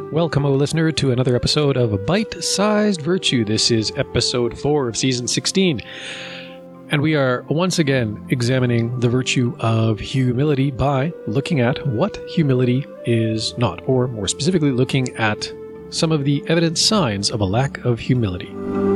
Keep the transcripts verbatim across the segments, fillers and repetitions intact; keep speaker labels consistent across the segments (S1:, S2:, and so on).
S1: Welcome, O listener, to another episode of Bite-Sized Virtue. This is episode four of season sixteen. And we are once again examining the virtue of humility by looking at what humility is not, or more specifically, looking at some of the evident signs of a lack of humility.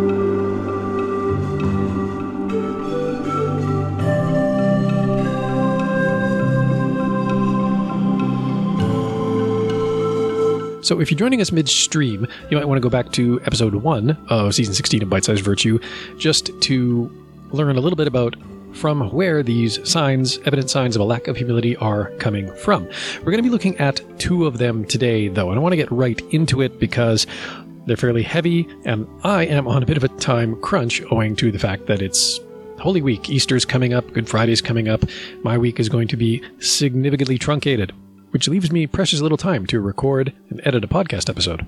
S1: So if you're joining us midstream, you might want to go back to episode one of season sixteen of Bite-Sized Virtue just to learn a little bit about from where these signs, evident signs of a lack of humility are coming from. We're going to be looking at two of them today, though, and I want to get right into it because they're fairly heavy, and I am on a bit of a time crunch owing to the fact that it's Holy Week. Easter's coming up, Good Friday's coming up. My week is going to be significantly truncated, which leaves me precious little time to record and edit a podcast episode.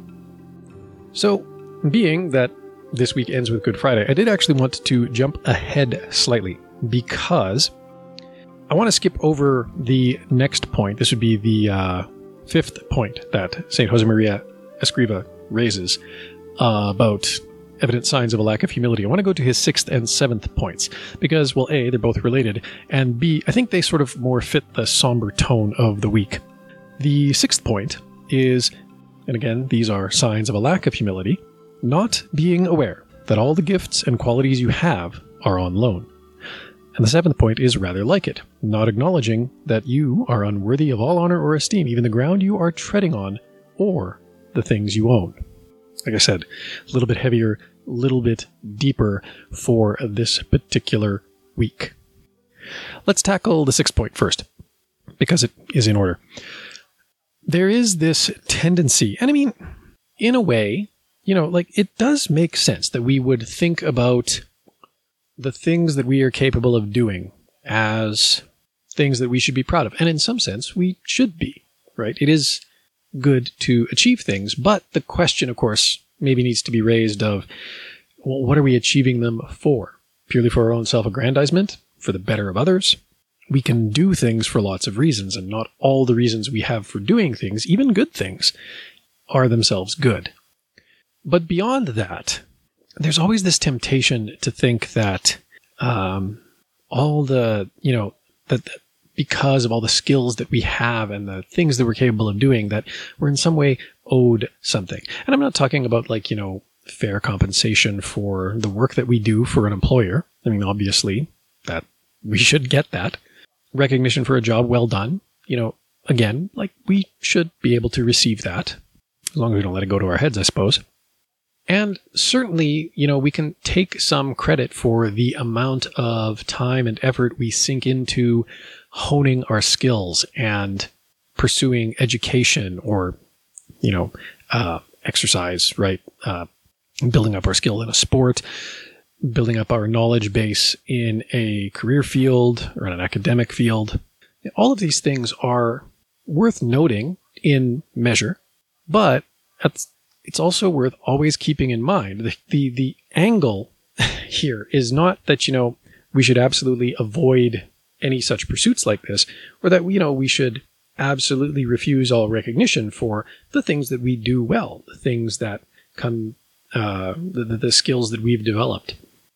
S1: So, being that this week ends with Good Friday, I did actually want to jump ahead slightly because I want to skip over the next point. This would be the uh, fifth point that Saint Josemaria Escriva raises uh, about evident signs of a lack of humility. I want to go to his sixth and seventh points because, well, A, they're both related, and B, I think they sort of more fit the somber tone of the week. The sixth point is, and again, these are signs of a lack of humility, not being aware that all the gifts and qualities you have are on loan. And the seventh point is rather like it, not acknowledging that you are unworthy of all honor or esteem, even the ground you are treading on or the things you own. Like I said, a little bit heavier, a little bit deeper for this particular week. Let's tackle the sixth point first, because it is in order. There is this tendency, and I mean, in a way, you know, like it does make sense that we would think about the things that we are capable of doing as things that we should be proud of. And in some sense, we should be, right? It is good to achieve things, but the question, of course, maybe needs to be raised of, well, what are we achieving them for? Purely for our own self-aggrandizement? For the better of others? We can do things for lots of reasons, and not all the reasons we have for doing things, even good things, are themselves good. But beyond that, there's always this temptation to think that um, all the, you know, that, that because of all the skills that we have and the things that we're capable of doing, that we're in some way owed something. And I'm not talking about, like, you know, fair compensation for the work that we do for an employer. I mean, obviously, that we should get that. Recognition for a job well done. You know, again, like, we should be able to receive that, as long as we don't let it go to our heads, I suppose. And certainly, you know, we can take some credit for the amount of time and effort we sink into honing our skills and pursuing education or, you know, uh, exercise, right? Uh, building up our skill in a sport, building up our knowledge base in a career field or in an academic field. All of these things are worth noting in measure, but it's also worth always keeping in mind. The, the, the angle here is not that, you know, we should absolutely avoid any such pursuits like this, or that, you know, we should absolutely refuse all recognition for the things that we do well, the things that come, uh, the, the skills that we've developed.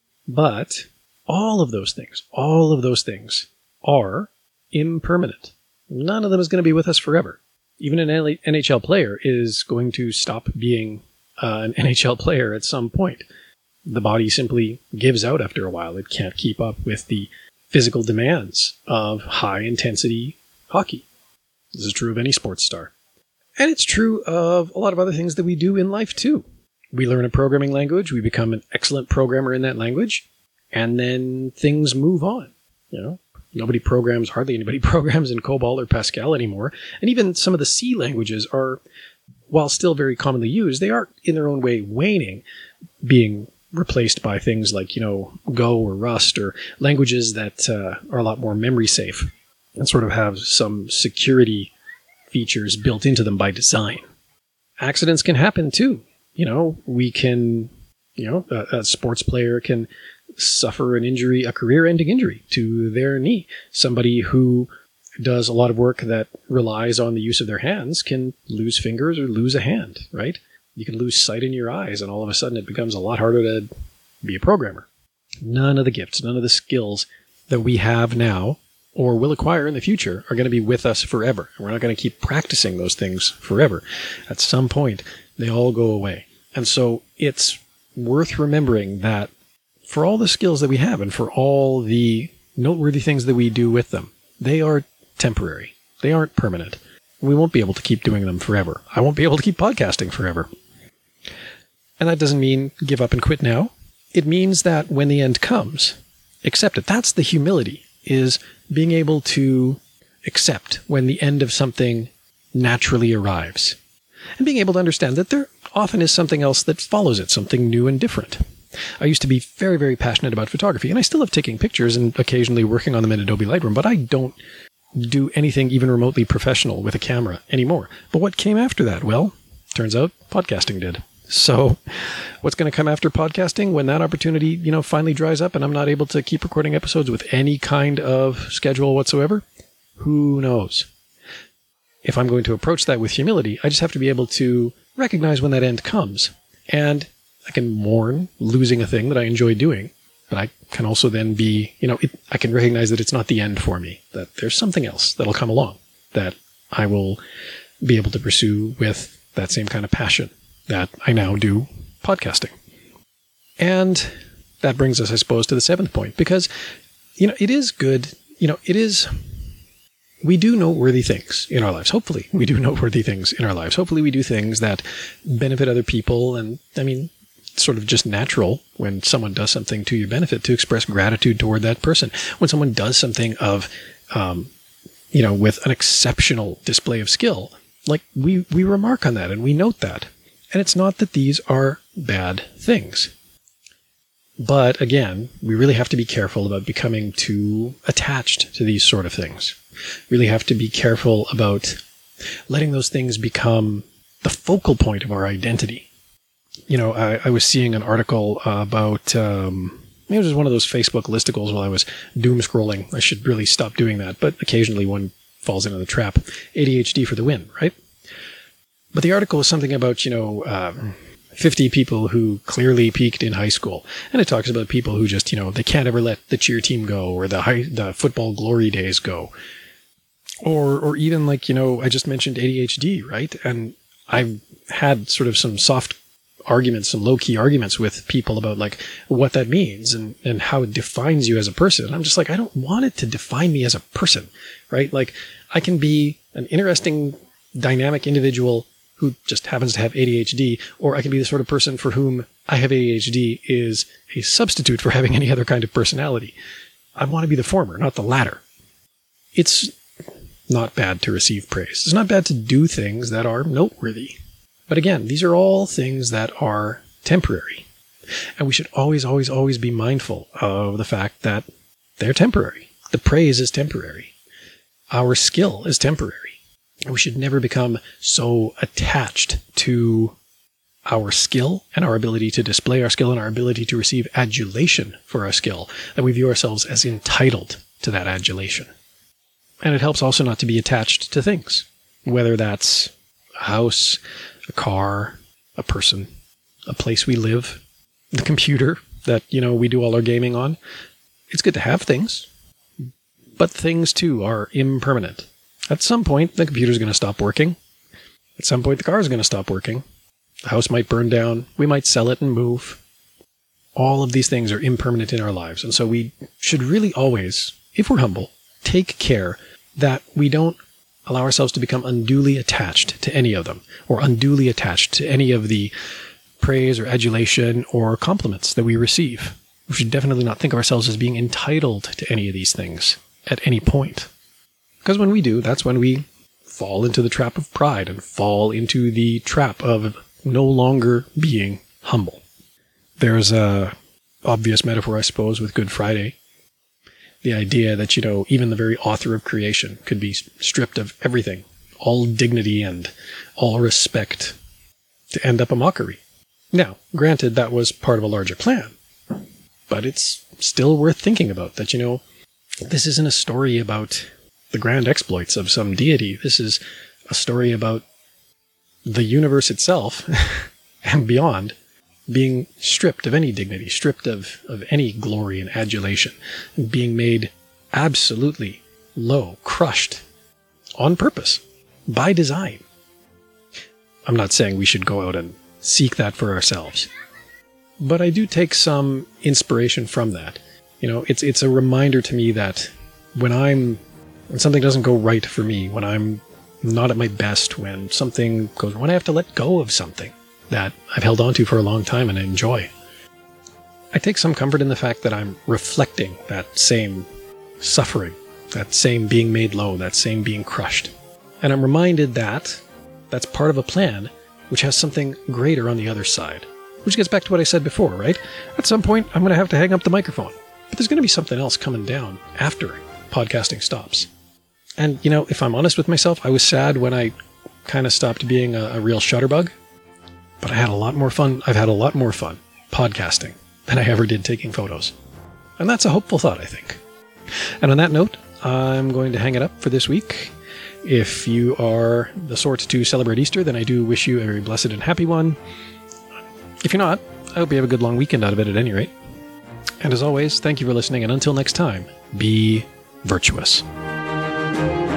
S1: But all of those things, all of those things are impermanent. None of them is going to be with us forever. Even an N H L player is going to stop being uh, an N H L player at some point. The body simply gives out after a while. It can't keep up with the physical demands of high-intensity hockey. This is true of any sports star. And it's true of a lot of other things that we do in life, too. We learn a programming language, we become an excellent programmer in that language, and then things move on. You know, nobody programs, hardly anybody programs in COBOL or Pascal anymore. And even some of the C languages are, while still very commonly used, they are in their own way waning, being replaced by things like, you know, Go or Rust, or languages that uh, are a lot more memory safe and sort of have some security features built into them by design. Accidents can happen too. You know, we can, you know, a, a sports player can suffer an injury, a career-ending injury to their knee. Somebody who does a lot of work that relies on the use of their hands can lose fingers or lose a hand, right? You can lose sight in your eyes, and all of a sudden it becomes a lot harder to be a programmer. None of the gifts, none of the skills that we have now or will acquire in the future are going to be with us forever. And we're not going to keep practicing those things forever. At some point, they all go away. And so it's worth remembering that for all the skills that we have and for all the noteworthy things that we do with them, they are temporary. They aren't permanent. We won't be able to keep doing them forever. I won't be able to keep podcasting forever. And that doesn't mean give up and quit now. It means that when the end comes, accept it. That's the humility, is being able to accept when the end of something naturally arrives. And being able to understand that there often is something else that follows it, something new and different. I used to be very, very passionate about photography, and I still love taking pictures and occasionally working on them in Adobe Lightroom, but I don't do anything even remotely professional with a camera anymore. But what came after that? Well, turns out podcasting did. So what's going to come after podcasting when that opportunity, you know, finally dries up and I'm not able to keep recording episodes with any kind of schedule whatsoever? Who knows? If I'm going to approach that with humility, I just have to be able to recognize when that end comes. And I can mourn losing a thing that I enjoy doing, but I can also then be, you know, it, I can recognize that it's not the end for me, that there's something else that'll come along that I will be able to pursue with that same kind of passion that I now do podcasting. And that brings us, I suppose, to the seventh point, because, you know, it is good, you know, it is, we do noteworthy things in our lives. Hopefully we do noteworthy things in our lives. Hopefully we do things that benefit other people. And I mean, it's sort of just natural when someone does something to your benefit to express gratitude toward that person. When someone does something of, um, you know, with an exceptional display of skill, like we, we remark on that and we note that. And it's not that these are bad things. But again, we really have to be careful about becoming too attached to these sort of things. Really have to be careful about letting those things become the focal point of our identity. You know, I, I was seeing an article about, um, it was just one of those Facebook listicles while I was doom scrolling. I should really stop doing that, but occasionally one falls into the trap. A D H D for the win, right? But the article was something about, you know, um, fifty people who clearly peaked in high school. And it talks about people who just, you know, they can't ever let the cheer team go or the high, the football glory days go. Or, or even like, you know, I just mentioned A D H D, right? And I've had sort of some soft arguments, some low-key arguments with people about like what that means and, and how it defines you as a person. And I'm just like, I don't want it to define me as a person, right? Like I can be an interesting, dynamic individual who just happens to have A D H D, or I can be the sort of person for whom I have A D H D is a substitute for having any other kind of personality. I want to be the former, not the latter. It's not bad to receive praise. It's not bad to do things that are noteworthy. But again, these are all things that are temporary. And we should always, always, always be mindful of the fact that they're temporary. The praise is temporary. Our skill is temporary. And we should never become so attached to our skill and our ability to display our skill and our ability to receive adulation for our skill that we view ourselves as entitled to that adulation. And it helps also not to be attached to things, whether that's a house, a car, a person, a place we live, the computer that, you know, we do all our gaming on. It's good to have things, but things too are impermanent. At some point, the computer's going to stop working. At some point, the car is going to stop working. The house might burn down. We might sell it and move. All of these things are impermanent in our lives. And so we should really always, if we're humble, take care that we don't allow ourselves to become unduly attached to any of them, or unduly attached to any of the praise or adulation or compliments that we receive. We should definitely not think of ourselves as being entitled to any of these things at any point. Because when we do, that's when we fall into the trap of pride and fall into the trap of no longer being humble. There's a obvious metaphor, I suppose, with Good Friday. The idea that, you know, even the very author of creation could be stripped of everything, all dignity and all respect, to end up a mockery. Now, granted, that was part of a larger plan, but it's still worth thinking about that, you know, this isn't a story about the grand exploits of some deity. This is a story about the universe itself and beyond being stripped of any dignity, stripped of, of any glory and adulation, and being made absolutely low, crushed on purpose, by design. I'm not saying we should go out and seek that for ourselves, but I do take some inspiration from that. You know, it's it's a reminder to me that when I'm when something doesn't go right for me, when I'm not at my best, when something goes, when I have to let go of something that I've held on to for a long time and I enjoy, I take some comfort in the fact that I'm reflecting that same suffering, that same being made low, that same being crushed. And I'm reminded that that's part of a plan which has something greater on the other side. Which gets back to what I said before, right? At some point, I'm going to have to hang up the microphone. But there's going to be something else coming down after podcasting stops. And, you know, if I'm honest with myself, I was sad when I kind of stopped being a, a real shutterbug. But I had a lot more fun. I've had a lot more fun podcasting than I ever did taking photos. And that's a hopeful thought, I think. And on that note, I'm going to hang it up for this week. If you are the sort to celebrate Easter, then I do wish you a very blessed and happy one. If you're not, I hope you have a good long weekend out of it at any rate. And as always, thank you for listening, and until next time, be virtuous.